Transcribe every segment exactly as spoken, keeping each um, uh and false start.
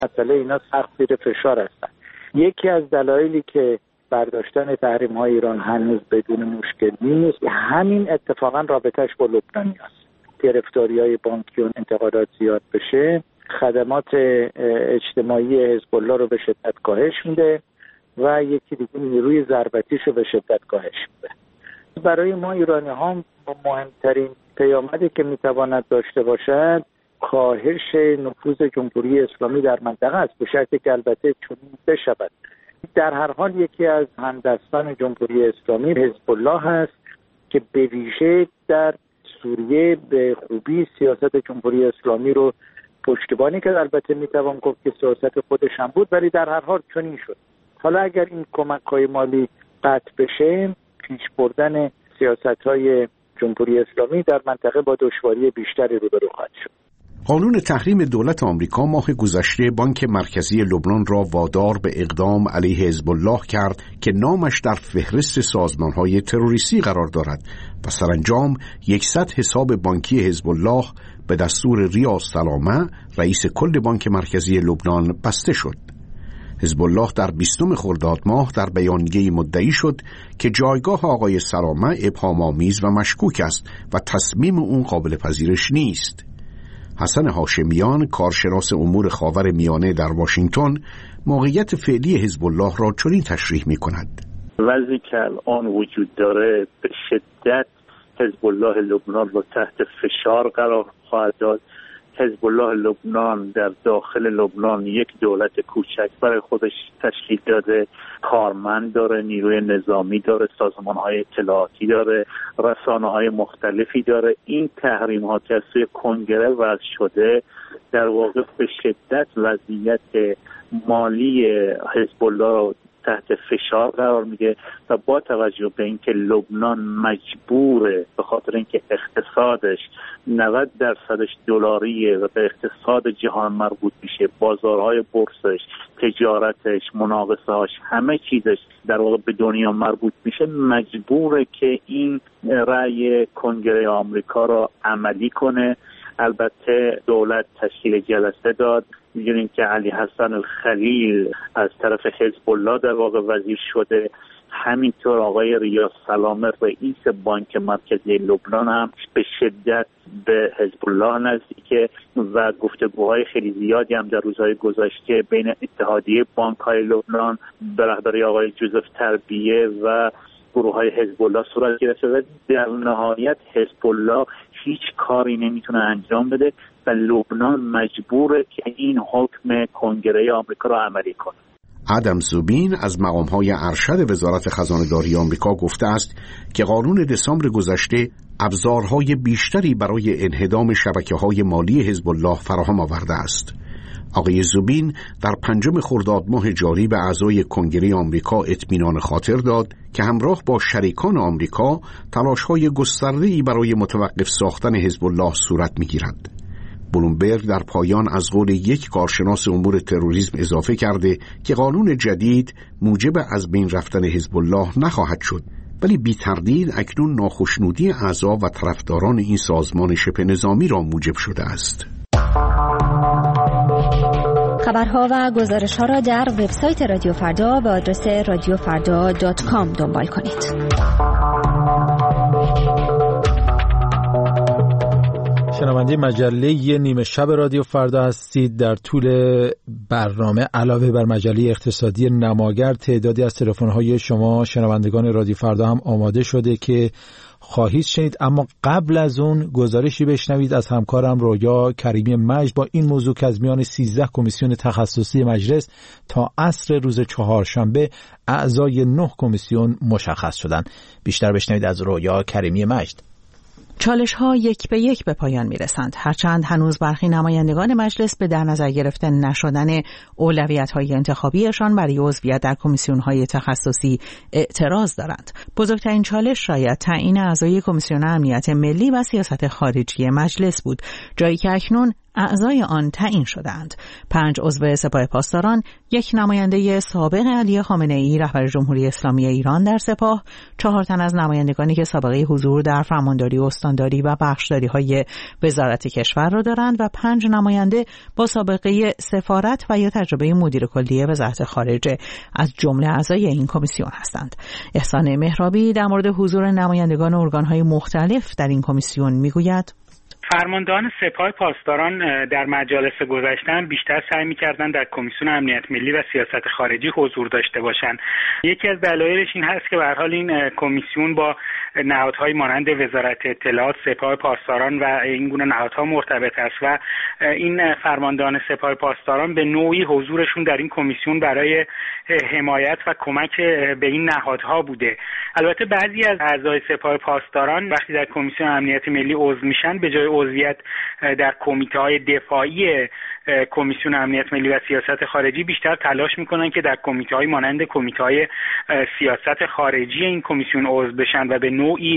مسئله اینا سخت زیر فشار هستن. یکی از دلایلی که برداشتن تحریم های ایران هنوز بدون مشکل نیست همین اتفاقا رابطهش با لبنانی است. گرفتاری های بانکی و انتقادات زیاد بشه، خدمات اجتماعی حزب الله رو به شدت کاهش میده و یکی دیگه نیروی ضربتیش رو به شدت کاهش میده. برای ما ایرانی ها مهمترین پیامدی که میتواند داشته باشد کاهش نفوذ جمهوری اسلامی در منطقه است، به شرطی که البته چنین بشود. در هر حال یکی از همدستان جمهوری اسلامی حزب الله هست که به ویژه در سوریه به خوبی سیاست جمهوری اسلامی رو پشتیبانی کرد. البته میتوان گفت که سیاست خودش هم بود، ولی در هر حال چنین شد. حالا اگر این کمک‌های مالی قطع بشه، پیش بردن سیاست‌های جمهوری اسلامی در منطقه با دشواری بیشتری روبرو خواهد شد. قانون تحریم دولت آمریکا ماه گذشته بانک مرکزی لبنان را وادار به اقدام علیه حزب الله کرد که نامش در فهرست سازمان‌های تروریستی قرار دارد و سرانجام یکصد حساب بانکی حزب الله به دستور ریاض سلامه رئیس کل بانک مرکزی لبنان بسته شد. حزب الله در بیستم خرداد ماه در بیانیه‌ای مدعی شد که جایگاه آقای سلامه ابهام‌آمیز و مشکوک است و تصمیم اون قابل پذیرش نیست. حسن هاشمیان، کارشناس امور خاور میانه در واشنگتن، موقعیت فعلی حزب الله را چنین تشریح می‌کند. وضعی که الان وجود داره به شدت حزب الله لبنان را تحت فشار قرار خواهد داد. حزب الله لبنان در داخل لبنان یک دولت کوچک برای خودش تشکیل داده، کارمند داره، نیروی نظامی داره، سازمان‌های اطلاعاتی داره، رسانه‌های مختلفی داره. این تحریم‌ها که از سوی کنگره وضع شده در واقع به شدت وضعیت مالی حزب الله را تحت فشار قرار میده و با توجه به اینکه لبنان مجبوره به خاطر اینکه اقتصادش نود درصدش دلاریه و به اقتصاد جهان مربوط میشه، بازارهای بورسش، تجارتش، مناقصه‌هاش، همه چیزش در واقع به دنیا مربوط میشه، مجبوره که این رأی کنگره آمریکا را عملی کنه. البته دولت تشکیل جلسه داد. می‌دونیم که علی حسن الخلیل از طرف حزب الله در واقع وزیر شده، همینطور آقای ریاض سلامه رئیس بانک مرکزی لبنان هم به شدت به حزب الله نزدیکه و گفتگوهای خیلی زیادی هم در روزهای گذشته بین اتحادیه بانک‌های لبنان به رهبری آقای جوزف تربیه و گروه‌های حزب الله صورت گرفته و در نهایت حزب الله هیچ کاری نمیتونه انجام بده و لبنان مجبوره که این حکم کنگره آمریکا را عملی کنه. آدم زوبین از مقام‌های ارشد وزارت خزانه‌داری آمریکا گفته است که قانون دسامبر گذشته ابزارهای بیشتری برای انهدام شبکه‌های مالی حزب الله فراهم آورده است. آقای زوبین در پنجم خرداد ماه جاری به اعضای کنگره آمریکا اطمینان خاطر داد که همراه با شریکان آمریکا تلاش‌های گسترده‌ای برای متوقف ساختن حزب الله صورت می‌گیرد. بلومبرگ در پایان از قول یک کارشناس امور تروریسم اضافه کرده که قانون جدید موجب از بین رفتن حزب الله نخواهد شد، ولی بی تردید اکنون ناخشنودی اعضا و طرفداران این سازمان شبه نظامی را موجب شده است. خبرها و گزارش‌ها را در وبسایت رادیو فردا به آدرس رادیو فردا دات کام دنبال کنید. شنونده مجله یه نیمه شب رادیو فردا هستید. در طول برنامه علاوه بر مجله اقتصادی نماگر تعدادی از تلفن‌های شما شنوندگان رادیو فردا هم آماده شده که خواهید شنید، اما قبل از اون گزارشی بشنوید از همکارم رویا کریمی مجد با این موضوع که از میان سیزده کمیسیون تخصصی مجلس تا عصر روز چهارشنبه اعضای نه کمیسیون مشخص شدند. بیشتر بشنوید از رویا کریمی مجد. چالش ها یک به یک به پایان می رسند، هرچند هنوز برخی نمایندگان مجلس به در نظر گرفته نشدن اولویت های انتخابیشان برای عضویت در کمیسیون های تخصصی اعتراض دارند. بزرگترین چالش شاید تعیین اعضای کمیسیون امنیت ملی و سیاست خارجی مجلس بود، جایی که اکنون اعضای آن تعیین شدند. پنج عضو سپاه پاسداران، یک نماینده سابق علی خامنه‌ای رهبر جمهوری اسلامی ایران در سپاه، چهار تن از نمایندگانی که سابقه حضور در فرمانداری، استانداری و بخشداری‌های وزارت کشور را دارند و پنج نماینده با سابقه سفارت و یا تجربه مدیر کلی وزارت خارجه از جمله اعضای این کمیسیون هستند. احسان مهرابی در مورد حضور نمایندگان ارگان‌های مختلف در این کمیسیون میگوید: فرماندهان سپاه پاسداران در مجالس گذشته هم بیشتر سعی می‌کردند در کمیسیون امنیت ملی و سیاست خارجی حضور داشته باشند. یکی از دلایلش این هست که به هر حال این کمیسیون با نهادهای مانند وزارت اطلاعات، سپاه پاسداران و این گونه نهادها مرتبط است و این فرماندهان سپاه پاسداران به نوعی حضورشون در این کمیسیون برای حمایت و کمک به این نهادها بوده. البته بعضی از اعضای سپاه پاسداران وقتی در کمیسیون امنیت ملی عضو میشن، به جای عضویت در کمیته‌های دفاعی کمیسیون امنیت ملی و سیاست خارجی بیشتر تلاش میکنن که در کمیته‌های مانند کمیته‌های سیاست خارجی این کمیسیون عضو بشن و به نوعی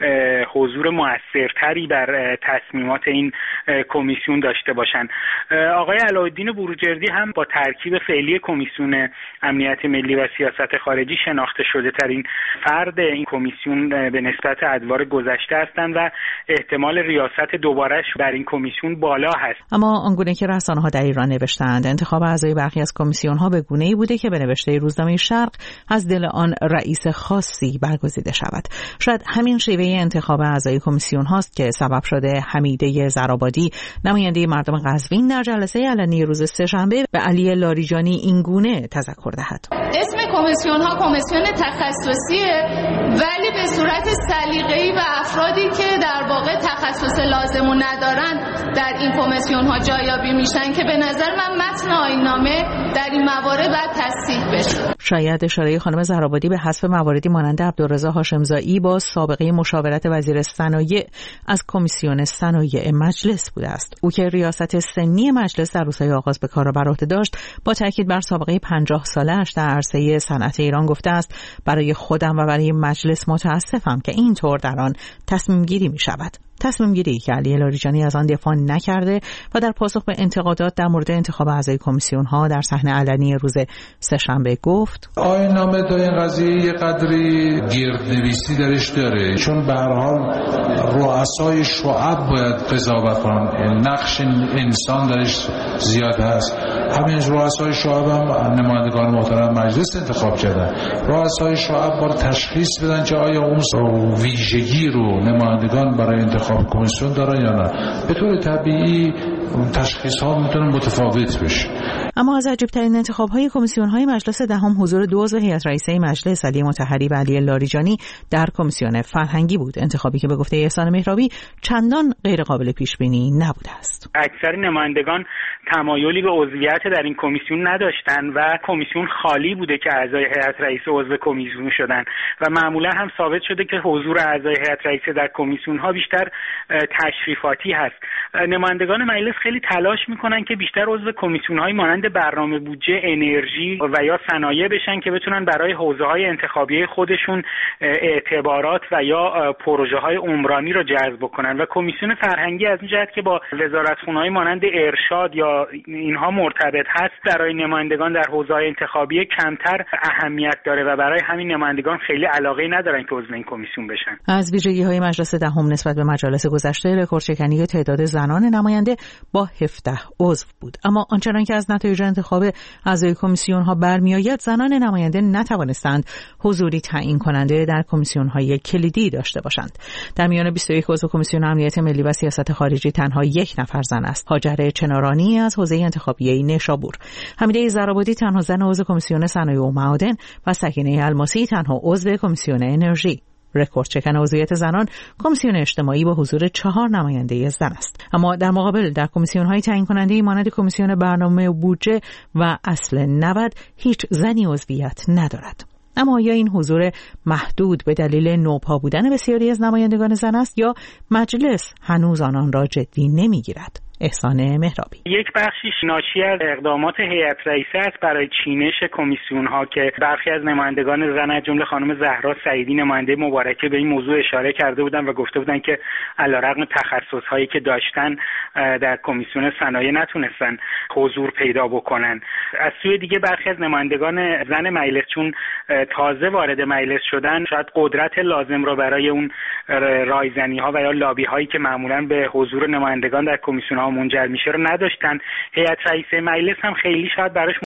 حضور موثرتری بر تصمیمات این کمیسیون داشته باشن. آقای علاءالدین بروجردی هم با ترکیب فعلی کمیسیون امنیت ملی و سیاست خارجی شناخته شده ترین فرد این کمیسیون به نسبت ادوار گذشته هستند و احتمال ریاست دوبارهش بر این کمیسیون بالا هست. اما آنگونه که رسانه‌ها در ایران نوشتند، انتخاب اعضای برخی از کمیسیون‌ها به گونه‌ای بوده که به نوشته روزنامه شرق از دل آن رئیس خاصی برگزیده شود. شاید همین شیوه انتخاب اعضای کمیسیون هاست که سبب شده حمیده زرآبادی، نماینده مردم قزوین، در جلسه علنی روز سه‌شنبه به علی لاریجانی این گونه تذکر دهد: اسم کمیسیون ها کمیسیون تخصصیه، ولی به صورت سلیقه‌ای و افرادی که در واقع تخصص لازمو ندارن در این کمیسیون ها جایابی میشن که به نظر من متن آیین‌نامه در این موارد باید تصحیح بشه. شاید اشاره خانم زرآبادی به حذف مواردی مانند عبدالرضا هاشمزایی با سابقه مشاورت وزیر صنایع از کمیسیون صنایع مجلس بوده است. او که ریاست سنی مجلس در روزهای آغاز به کار را بر عهده داشت، با تاکید بر سابقه پنجاه ساله‌اش در عرصه صنعت ایران گفته است: برای خودم و برای مجلس متاسفم که اینطور در آن تصمیم گیری می شود. تصمیم گیری که علی لاریجانی از آن دفاع نکرده و در پاسخ به انتقادات در مورد انتخاب اعضای کمیسیون ها در صحنه علنی روز سه‌شنبه گفت: آیین‌نامه در این قضیه یه قدری گردنویسی درش داره، چون به هر حال رؤسای شعب باید قضاوت کنن، نقش انسان درش زیاد هست. همین رؤسای شعب هم نمایندگان محترم مجلس انتخاب کردن. رؤسای شعب باید تشخیص بدن که آیا اون ویژگی رو نمایندگان برای انتخاب کمیسیون دارن یا نه. به طور طبیعی تشخیص ها میتونه متفاوت بشه. اما از عجیب‌ترین انتخاب‌های کمیسیون‌های مجلس دهم حضور دو عضو هیئت رئیسه مجلس، علی مطهری و علی لاریجانی، در کمیسیون فرهنگی بود. انتخابی که به گفته احسان مهرابی چندان غیر قابل پیش‌بینی نبوده است. اکثر نمایندگان تمایلی به عضویت در این کمیسیون نداشتند و کمیسیون خالی بوده که اعضای هیئت رئیسه عضو کمیسیون شدند و معمولا هم ثابت شده که حضور اعضای هیئت رئیسه در کمیسیون‌ها بیشتر تشریفاتی هست. نمایندگان مجلس خیلی تلاش می‌کنن که بیشتر عضو کمیسیون‌های مانند برنامه بودجه، انرژی و یا صنایع بشن که بتونن برای حوزه‌های انتخابی خودشون اعتبارات و یا پروژه‌های عمرانی رو جذب کنن و کمیسیون فرهنگی از این جهت که با وزارتخونه‌های مانند ارشاد یا اینها مرتبط هست، برای نمایندگان در حوزه‌های انتخابی کمتر اهمیت داره و برای همین نمایندگان خیلی علاقه ندارن که عضو این کمیسیون بشن. از ویژگی‌های مجلس دهم نسبت به مجالس گذشته، رکوردشکنی تعداد زنان نماینده با هفده عضو بود. اما آنچنان که از نتایج انتخاب اعضای کمیسیون‌ها برمی‌آید، زنان نماینده نتوانستند حضوری تعیین کننده در کمیسیون‌های کلیدی داشته باشند. در میان بیست و یک عضو کمیسیون امنیت ملی و سیاست خارجی تنها یک نفر زن است: هاجر چنارانی از حوزه انتخابی نیشابور. حمیده زرآبادی تنها زن عضو کمیسیون صنایع و معادن و سکینه الماسی تنها عضو کمیسیون انرژی. رکورد شکن عضویت زنان کمیسیون اجتماعی با حضور چهار نماینده زن است. اما در مقابل در کمیسیون‌های تعیین کننده مانند کمیسیون برنامه و بودجه و اصل نود هیچ زنی عضویت ندارد. اما یا این حضور محدود به دلیل نوپا بودن بسیاری از نمایندگان زن است یا مجلس هنوز آنان را جدی نمی‌گیرد. احسان مهرابی. یک بخشیش ناشی از اقدامات هیئت رئیسه است برای چینش کمیسیون ها که برخی از نمایندگان زن از جمله خانم زهرا سعیدی نماینده مبارکه به این موضوع اشاره کرده بودند و گفته بودند که علیرغم تخصص هایی که داشتن در کمیسیون صنایع نتونستن حضور پیدا بکنن. از سوی دیگه برخی از نمایندگان زن مجلس چون تازه وارد مجلس شدن شاید قدرت لازم را برای اون رایزنی ها و یا لابی هایی که معمولا به حضور نمایندگان در کمیسیون ها منجر میشه رو نداشتن. هیئت رئیسه مجلس هم خیلی شاید براش